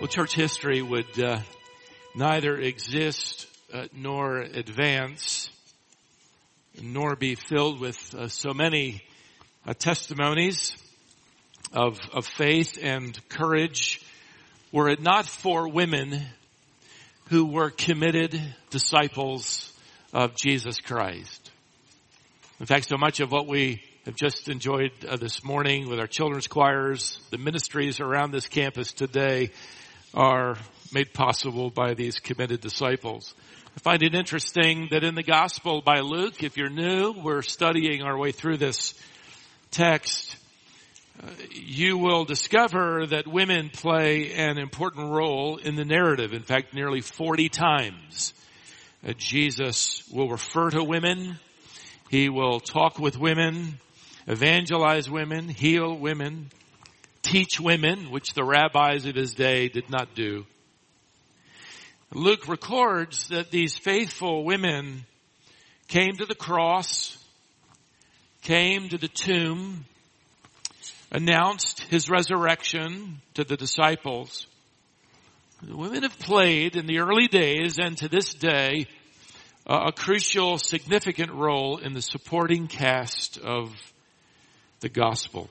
Well, church history would neither exist nor advance, nor be filled with so many testimonies of faith and courage were it not for women who were committed disciples of Jesus Christ. In fact, so much of what we have just enjoyed this morning with our children's choirs, the ministries around this campus today are made possible by these committed disciples. I find it interesting that in the Gospel by Luke, if you're new, we're studying our way through this text, you will discover that women play an important role in the narrative. In fact, nearly 40 times Jesus will refer to women. He will talk with women, evangelize women, heal women, teach women, which the rabbis of his day did not do. Luke records that these faithful women came to the cross, came to the tomb, announced his resurrection to the disciples. The women have played in the early days and to this day a crucial, significant role in the supporting cast of the gospel.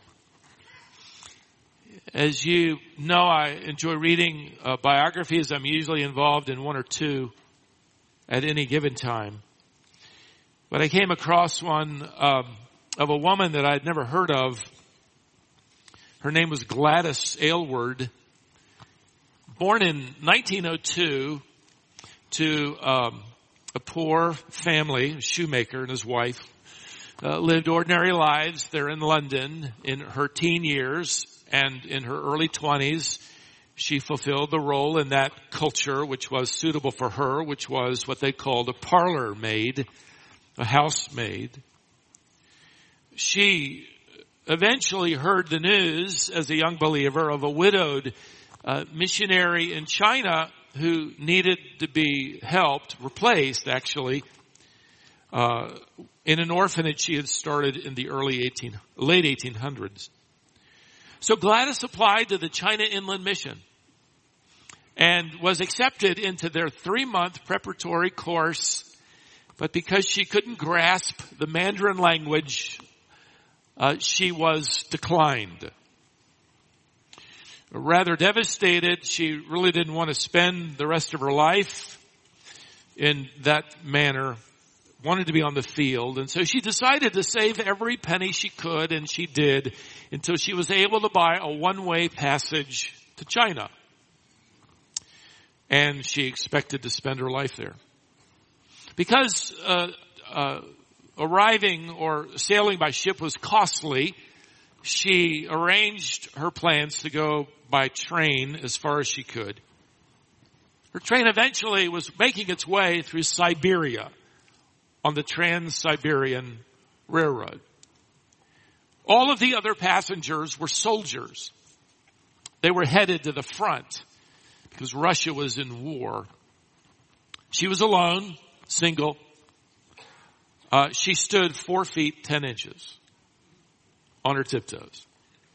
As you know, I enjoy reading biographies. I'm usually involved in one or two at any given time. But I came across one of a woman that I'd never heard of. Her name was Gladys Aylward, born in 1902 to a poor family, a shoemaker and his wife. Lived ordinary lives there in London in her teen years. And in her early 20s, she fulfilled the role in that culture which was suitable for her, which was what they called a parlor maid, a housemaid. She eventually heard the news as a young believer of a widowed missionary in China who needed to be helped, replaced actually, in an orphanage she had started in the late 1800s. So Gladys applied to the China Inland Mission and was accepted into their 3-month preparatory course. But because she couldn't grasp the Mandarin language, she was declined. Rather devastated, she really didn't want to spend the rest of her life in that manner, wanted to be on the field. And so she decided to save every penny she could, and she did, until she was able to buy a one-way passage to China. And she expected to spend her life there. Because arriving or sailing by ship was costly, she arranged her plans to go by train as far as she could. Her train eventually was making its way through Siberia on the Trans-Siberian Railroad. All of the other passengers were soldiers. They were headed to the front because Russia was in war. She was alone, single. She stood 4 feet 10 inches on her tiptoes.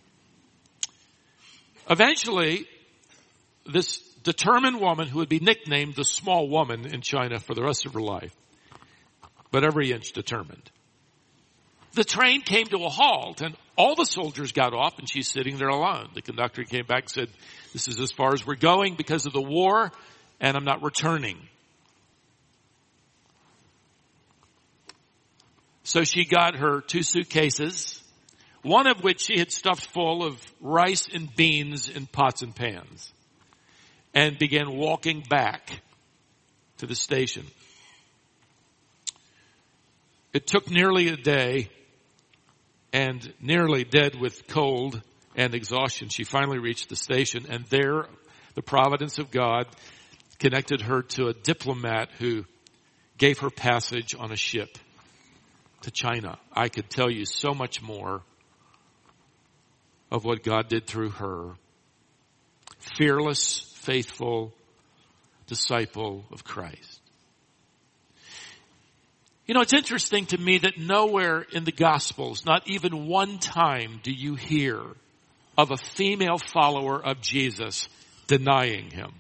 Eventually, this determined woman, who would be nicknamed the small woman in China for the rest of her life, but every inch determined. The train came to a halt, and all the soldiers got off, and she's sitting there alone. The conductor came back and said, "This is as far as we're going because of the war, and I'm not returning." So she got her 2 suitcases, one of which she had stuffed full of rice and beans in pots and pans, and began walking back to the station. It took nearly a day, and nearly dead with cold and exhaustion, she finally reached the station, and there the providence of God connected her to a diplomat who gave her passage on a ship to China. I could tell you so much more of what God did through her. Fearless, faithful disciple of Christ. You know, it's interesting to me that nowhere in the Gospels, not even one time, do you hear of a female follower of Jesus denying him,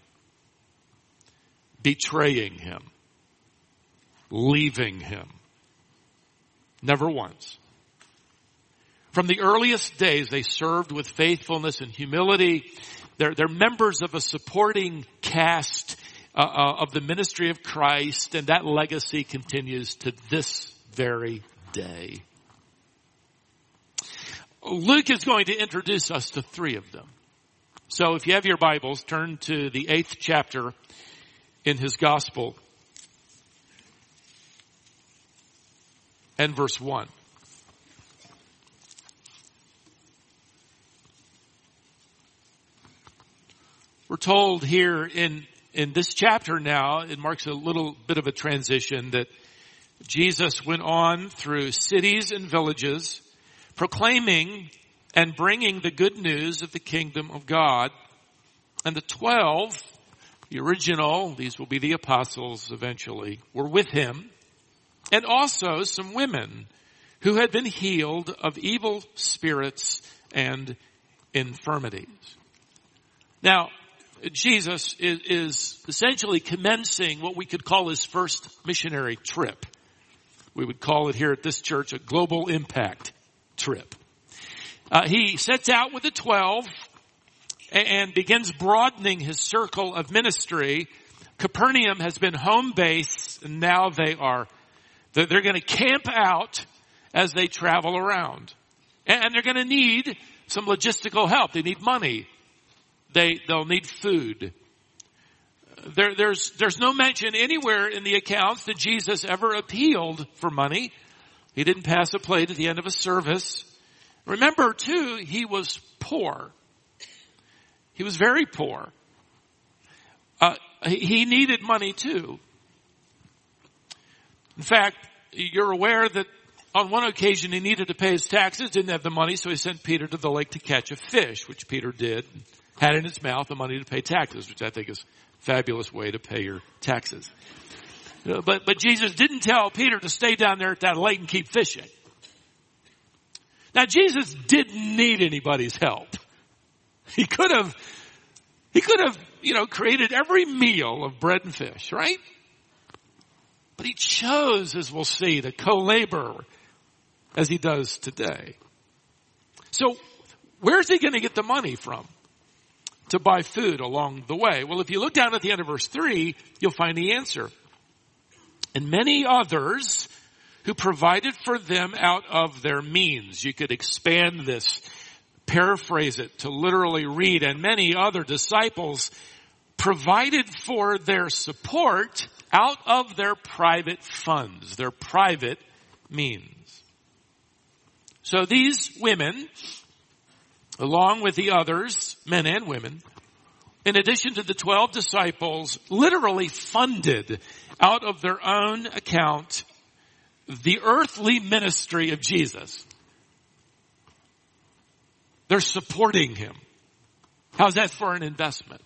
betraying him, leaving him. Never once. From the earliest days, they served with faithfulness and humility. They're members of a supporting cast of the ministry of Christ, and that legacy continues to this very day. Luke is going to introduce us to three of them. So if you have your Bibles, turn to the 8th chapter in his gospel and verse 1. We're told here in this chapter now, it marks a little bit of a transition, that Jesus went on through cities and villages, proclaiming and bringing the good news of the kingdom of God. And the 12, the original, these will be the apostles eventually, were with him. And also some women who had been healed of evil spirits and infirmities. Now, Jesus is essentially commencing what we could call his first missionary trip. We would call it here at this church a global impact trip. He sets out with the 12 and begins broadening his circle of ministry. Capernaum has been home base, and now they're going to camp out as they travel around. And they're going to need some logistical help. They need money. They'll need food. There's no mention anywhere in the accounts that Jesus ever appealed for money. He didn't pass a plate at the end of a service. Remember, too, he was poor. He was very poor. He needed money, too. In fact, you're aware that on one occasion he needed to pay his taxes, didn't have the money, so he sent Peter to the lake to catch a fish, which Peter did. Had in his mouth the money to pay taxes, which I think is a fabulous way to pay your taxes. But Jesus didn't tell Peter to stay down there at that lake and keep fishing. Now, Jesus didn't need anybody's help. He could have, created every meal of bread and fish, right? But he chose, as we'll see, to co-labor as he does today. So, where's he going to get the money from to buy food along the way? Well, if you look down at the end of verse 3, you'll find the answer. And many others who provided for them out of their means. You could expand this, paraphrase it to literally read, and many other disciples provided for their support out of their private funds, their private means. So these women, along with the others, men and women, in addition to the 12 disciples, literally funded out of their own account the earthly ministry of Jesus. They're supporting him. How's that for an investment?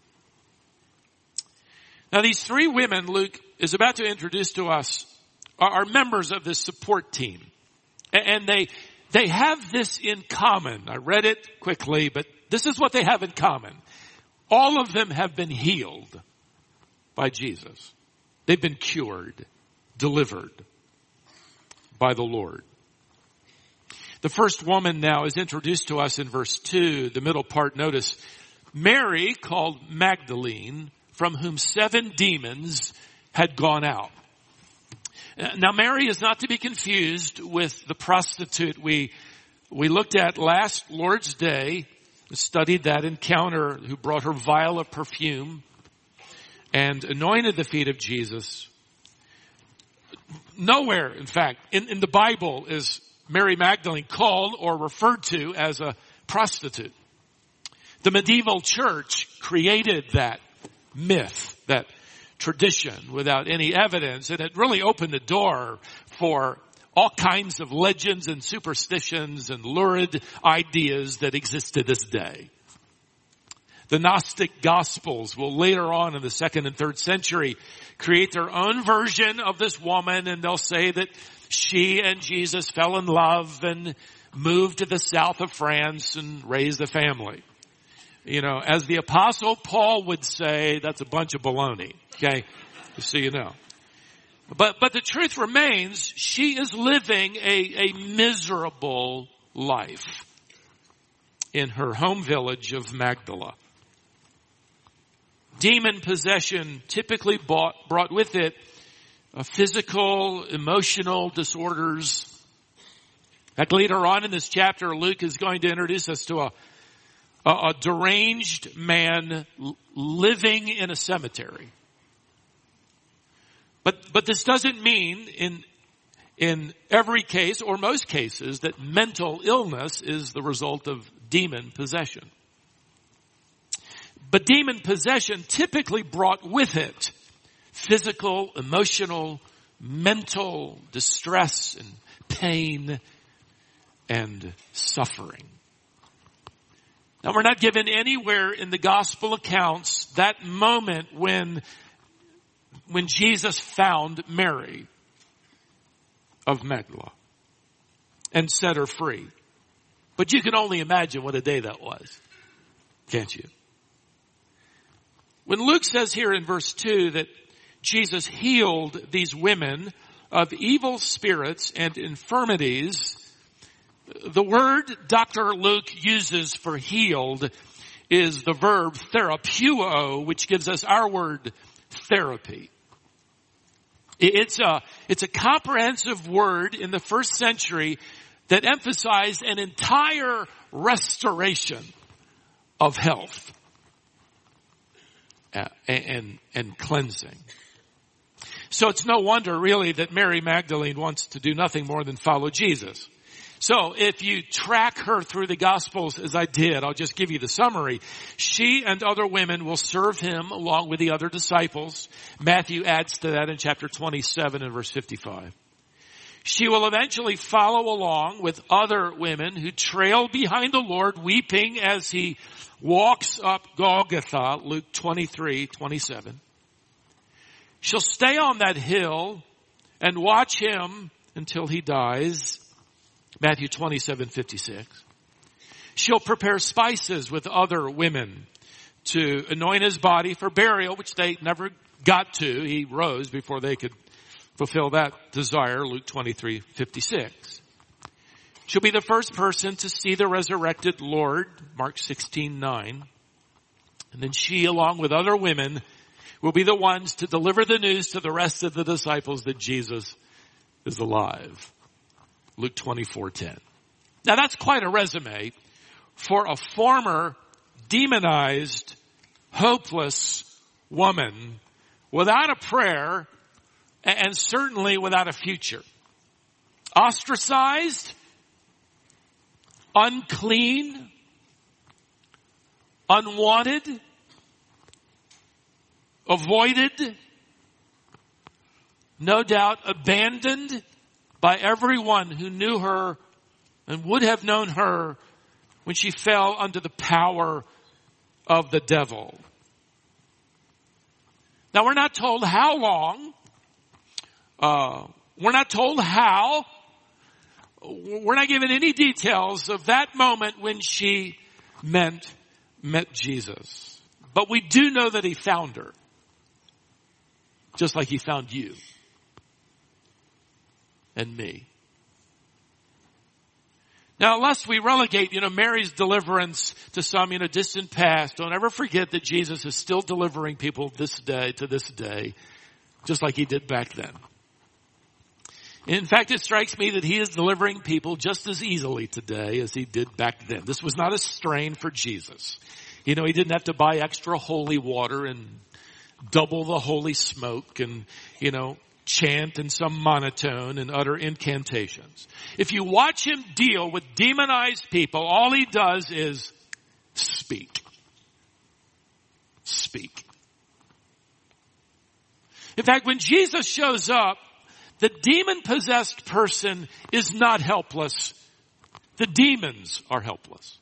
Now, these three women Luke is about to introduce to us are members of this support team. And they have this in common. I read it quickly, but this is what they have in common. All of them have been healed by Jesus. They've been cured, delivered by the Lord. The first woman now is introduced to us in verse 2. The middle part, notice, Mary, called Magdalene, from whom 7 demons had gone out. Now, Mary is not to be confused with the prostitute we looked at last Lord's Day, studied that encounter, who brought her vial of perfume and anointed the feet of Jesus. Nowhere, in fact, in the Bible is Mary Magdalene called or referred to as a prostitute. The medieval church created that myth, that tradition, without any evidence, and it really opened the door for all kinds of legends and superstitions and lurid ideas that exist to this day. The Gnostic Gospels will later on in the 2nd and 3rd century create their own version of this woman, and they'll say that she and Jesus fell in love and moved to the south of France and raised a family. As the Apostle Paul would say, that's a bunch of baloney. Okay? Just so you know. But the truth remains, she is living a miserable life in her home village of Magdala. Demon possession typically brought with it physical, emotional disorders. In fact, later on in this chapter, Luke is going to introduce us to a deranged man living in a cemetery. But this doesn't mean in every case or most cases that mental illness is the result of demon possession. But demon possession typically brought with it physical, emotional, mental distress and pain and suffering. Now, we're not given anywhere in the gospel accounts that moment when Jesus found Mary of Magdala and set her free. But you can only imagine what a day that was, can't you? When Luke says here in verse 2 that Jesus healed these women of evil spirits and infirmities, the word Dr. Luke uses for healed is the verb therapeuo, which gives us our word therapy. It's a comprehensive word in the first century that emphasized an entire restoration of health and cleansing. So it's no wonder really that Mary Magdalene wants to do nothing more than follow Jesus. So if you track her through the Gospels as I did, I'll just give you the summary. She and other women will serve him along with the other disciples. Matthew adds to that in chapter 27 and verse 55. She will eventually follow along with other women who trail behind the Lord weeping as he walks up Golgotha, Luke 23:27. She'll stay on that hill and watch him until he dies. Matthew 27:56. She'll prepare spices with other women to anoint his body for burial, which they never got to. He rose before they could fulfill that desire, Luke 23:56. She'll be the first person to see the resurrected Lord, Mark 16:9. And then she, along with other women, will be the ones to deliver the news to the rest of the disciples that Jesus is alive. Luke 24:10. Now that's quite a resume for a former demonized, hopeless woman without a prayer and certainly without a future. Ostracized, unclean, unwanted, avoided, no doubt abandoned by everyone who knew her and would have known her when she fell under the power of the devil. Now we're not told how long. We're not told how. We're not given any details of that moment when she met Jesus. But we do know that he found her. Just like he found you. And me. Now, lest we relegate, Mary's deliverance to some, distant past, don't ever forget that Jesus is still delivering people to this day, just like he did back then. In fact, it strikes me that he is delivering people just as easily today as he did back then. This was not a strain for Jesus. He didn't have to buy extra holy water and double the holy smoke and, chant in some monotone and utter incantations. If you watch him deal with demonized people, all he does is speak. Speak. In fact, when Jesus shows up, the demon-possessed person is not helpless. The demons are helpless.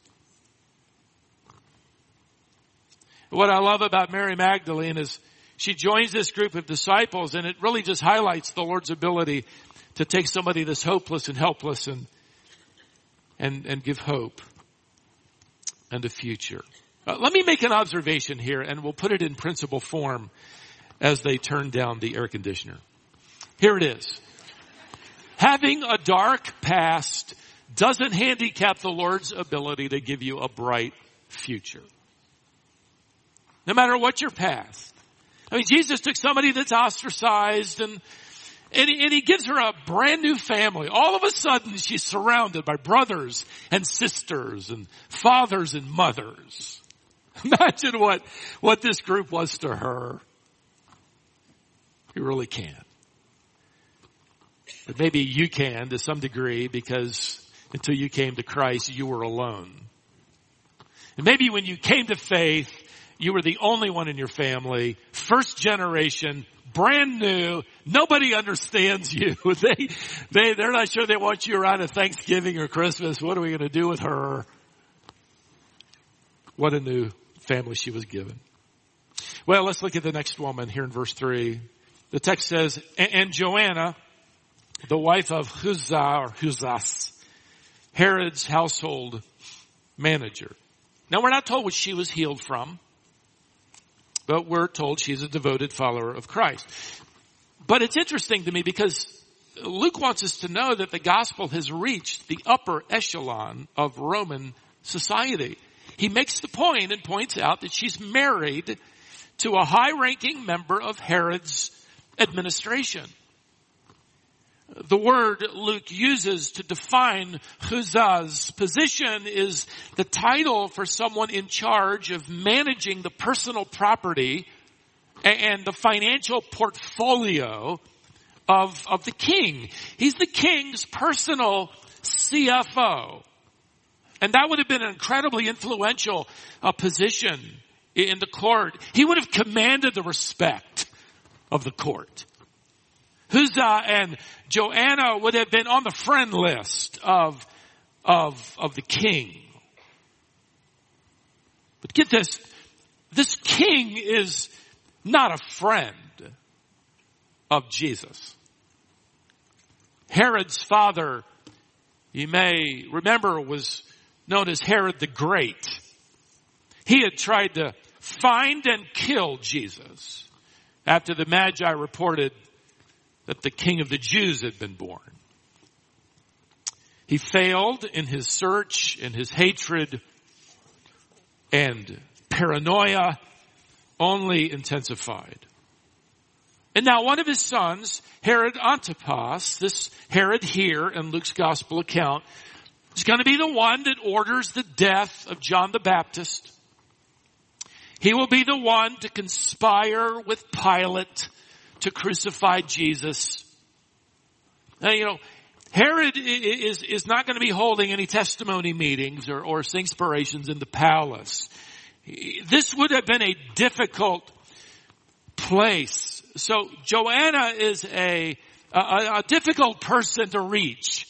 What I love about Mary Magdalene is she joins this group of disciples, and it really just highlights the Lord's ability to take somebody that's hopeless and helpless and give hope and a future. Let me make an observation here, and we'll put it in principle form as they turn down the air conditioner. Here it is. Having a dark past doesn't handicap the Lord's ability to give you a bright future. No matter what your past. I mean, Jesus took somebody that's ostracized and he gives her a brand new family. All of a sudden, she's surrounded by brothers and sisters and fathers and mothers. Imagine what this group was to her. You really can't. But maybe you can to some degree, because until you came to Christ, you were alone. And maybe when you came to faith, you were the only one in your family, first generation, brand new. Nobody understands you. They're not sure they want you around at Thanksgiving or Christmas. What are we going to do with her? What a new family she was given. Well, let's look at the next woman here in verse 3. The text says, and Joanna, the wife of Huzas, Herod's household manager. Now, we're not told what she was healed from, but we're told she's a devoted follower of Christ. But it's interesting to me because Luke wants us to know that the gospel has reached the upper echelon of Roman society. He makes the point and points out that she's married to a high-ranking member of Herod's administration. The word Luke uses to define Huzah's position is the title for someone in charge of managing the personal property and the financial portfolio of the king. He's the king's personal CFO. And that would have been an incredibly influential position in the court. He would have commanded the respect of the court. Huzah and Joanna would have been on the friend list of the king. But get this, this king is not a friend of Jesus. Herod's father, you may remember, was known as Herod the Great. He had tried to find and kill Jesus after the Magi reported that the King of the Jews had been born. He failed in his search, and his hatred and paranoia only intensified. And now one of his sons, Herod Antipas, this Herod here in Luke's gospel account, is going to be the one that orders the death of John the Baptist. He will be the one to conspire with Pilate to crucify Jesus. Now, Herod is not going to be holding any testimony meetings or singspirations in the palace. This would have been a difficult place. So Joanna is a difficult person to reach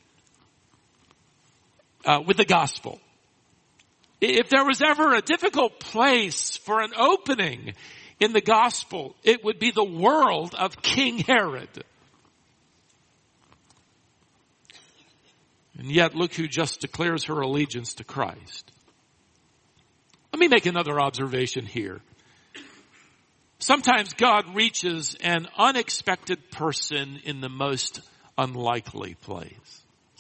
with the gospel. If there was ever a difficult place for an opening in the gospel, it would be the world of King Herod. And yet, look who just declares her allegiance to Christ. Let me make another observation here. Sometimes God reaches an unexpected person in the most unlikely place.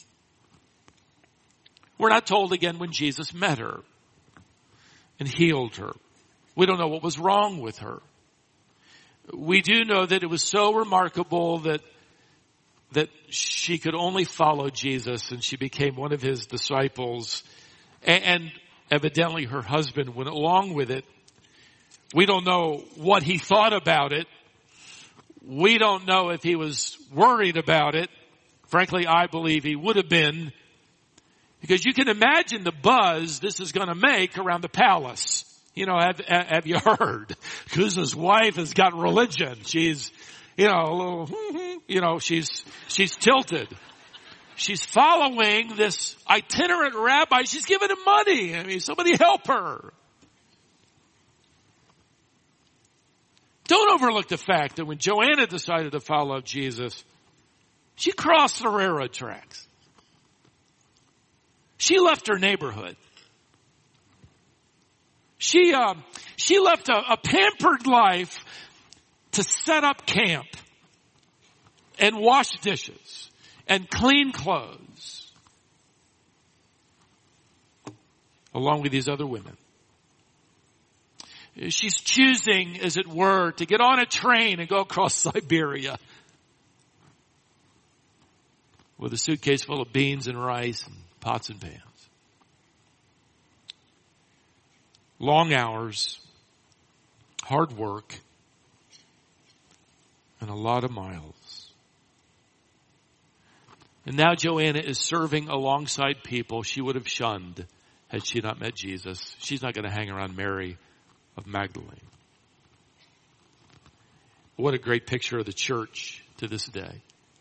We're not told again when Jesus met her and healed her. We don't know what was wrong with her. We do know that it was so remarkable that she could only follow Jesus, and she became one of his disciples, and evidently her husband went along with it. We don't know what he thought about it. We don't know if he was worried about it. Frankly, I believe he would have been, because you can imagine the buzz this is going to make around the palace. Have you heard? Kuz's wife has got religion. She's, a little, she's tilted. She's following this itinerant rabbi. She's giving him money. I mean, somebody help her. Don't overlook the fact that when Joanna decided to follow Jesus, she crossed the railroad tracks. She left her neighborhood. She left a pampered life to set up camp and wash dishes and clean clothes along with these other women. She's choosing, as it were, to get on a train and go across Siberia with a suitcase full of beans and rice and pots and pans. Long hours, hard work, and a lot of miles. And now Joanna is serving alongside people she would have shunned had she not met Jesus. She's not going to hang around Mary of Magdalene. What a great picture of the church to this day.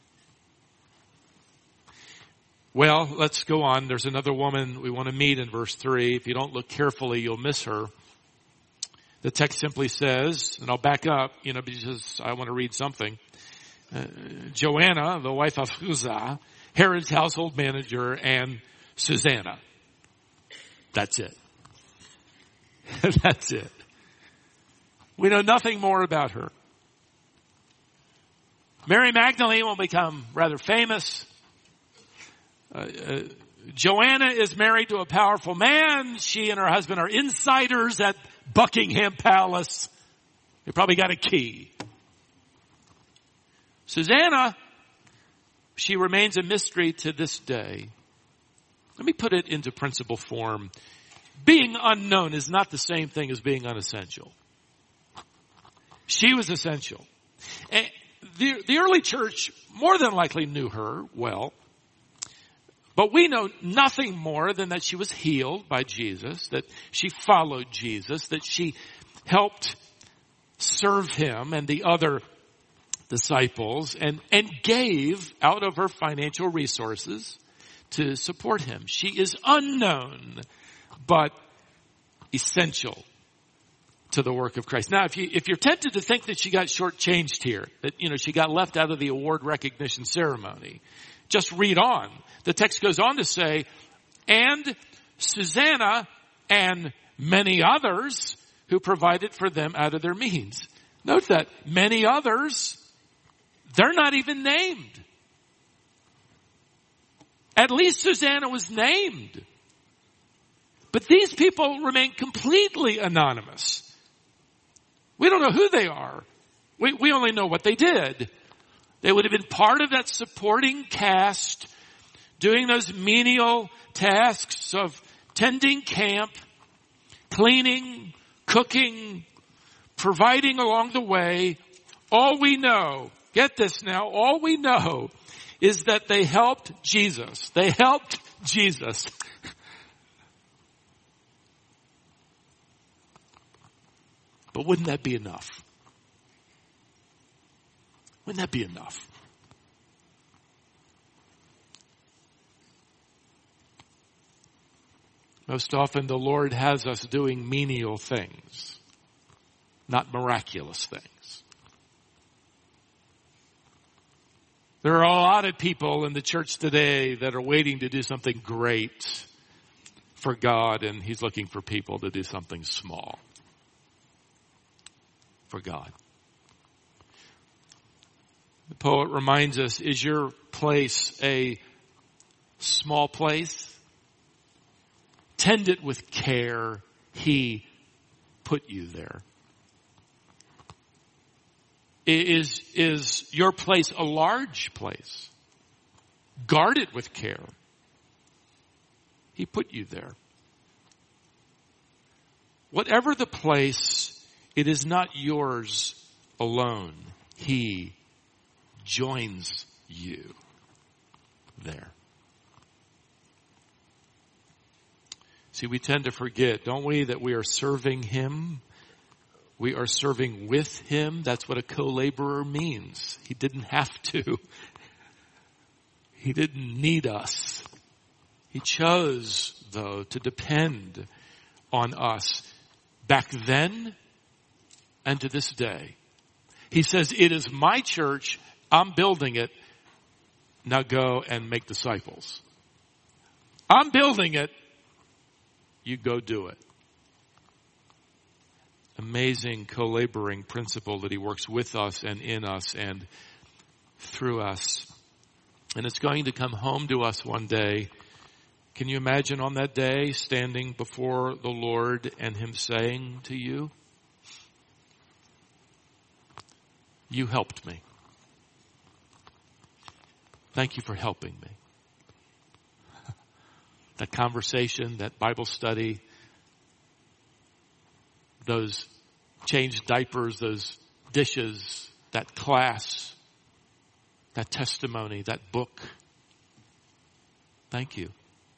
Well, let's go on. There's another woman we want to meet in verse 3. If you don't look carefully, you'll miss her. The text simply says, and I'll back up, because I want to read something. Joanna, the wife of Chuza, Herod's household manager, and Susanna. That's it. That's it. We know nothing more about her. Mary Magdalene will become rather famous. Joanna is married to a powerful man. She and her husband are insiders at Buckingham Palace. They probably got a key. Susanna, she remains a mystery to this day. Let me put it into principle form. Being unknown is not the same thing as being unessential. She was essential. And the early church more than likely knew her well. But we know nothing more than that she was healed by Jesus, that she followed Jesus, that she helped serve him and the other disciples and gave out of her financial resources to support him. She is unknown, but essential to the work of Christ. Now, if you're tempted to think that she got shortchanged here, that, she got left out of the award recognition ceremony, just read on. The text goes on to say, and Susanna and many others who provided for them out of their means. Note that many others, they're not even named. At least Susanna was named. But these people remain completely anonymous. We don't know who they are. We only know what they did. They would have been part of that supporting cast, doing those menial tasks of tending camp, cleaning, cooking, providing along the way. All we know, get this now, all we know is that they helped Jesus. They helped Jesus. But wouldn't that be enough? Wouldn't that be enough? Most often the Lord has us doing menial things, not miraculous things. There are a lot of people in the church today that are waiting to do something great for God, and he's looking for people to do something small for God. The poet reminds us, is your place a small place? Tend it with care. He put you there. Is your place a large place? Guard it with care. He put you there. Whatever the place, it is not yours alone. He joins you there. See, we tend to forget, don't we, that we are serving him. We are serving with him. That's what a co-laborer means. He didn't have to. He didn't need us. He chose, though, to depend on us back then and to this day. He says, it is my church. I'm building it. Now go and make disciples. I'm building it. You go do it. amazing co-laboring principle that he works with us and in us and through us. And it's going to come home to us one day. Can you imagine on that day standing before the Lord and him saying to you, "You helped me. Thank you for helping me." That conversation, that Bible study, those changed diapers, those dishes, that class, that testimony, that book. Thank you.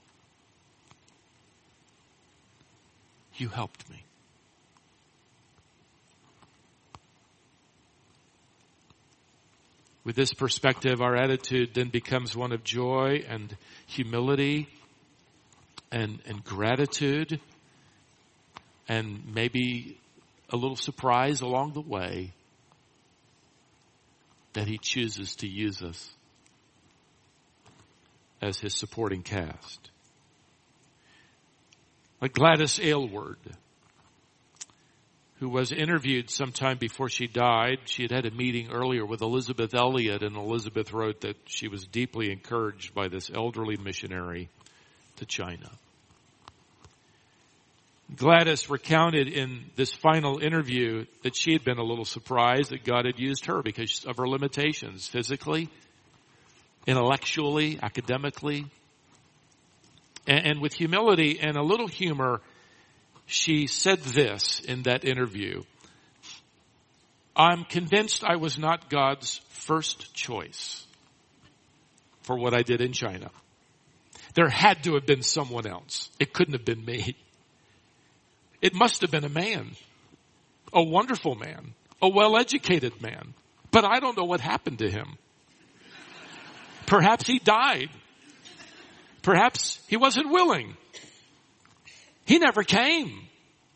You helped me. With this perspective, our attitude then becomes one of joy and humility and gratitude, and maybe a little surprise along the way that he chooses to use us as his supporting cast. Like Gladys Aylward, who was interviewed sometime before she died. She had had a meeting earlier with Elizabeth Elliot, and Elizabeth wrote that she was deeply encouraged by this elderly missionary to China. Gladys recounted in this final interview that she had been a little surprised that God had used her because of her limitations, physically, intellectually, academically. And with humility and a little humor, she said this in that interview: "I'm convinced I was not God's first choice for what I did in China. There had to have been someone else. It couldn't have been me. It must have been a man, a wonderful man, a well-educated man. But I don't know what happened to him. Perhaps he died. Perhaps he wasn't willing. He never came."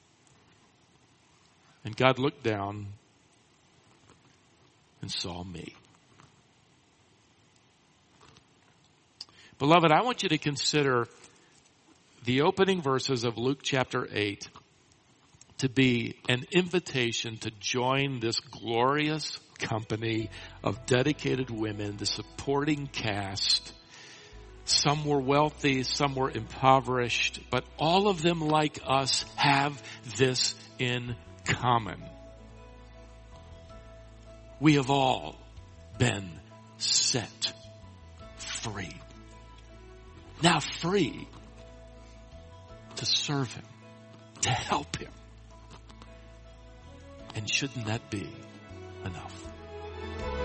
And God looked down and saw me. Beloved, I want you to consider the opening verses of Luke chapter 8 to be an invitation to join this glorious company of dedicated women, the supporting cast. Some were wealthy, some were impoverished, but all of them, like us, have this in common. We have all been set free. Now free to serve him, to help him. And shouldn't that be enough?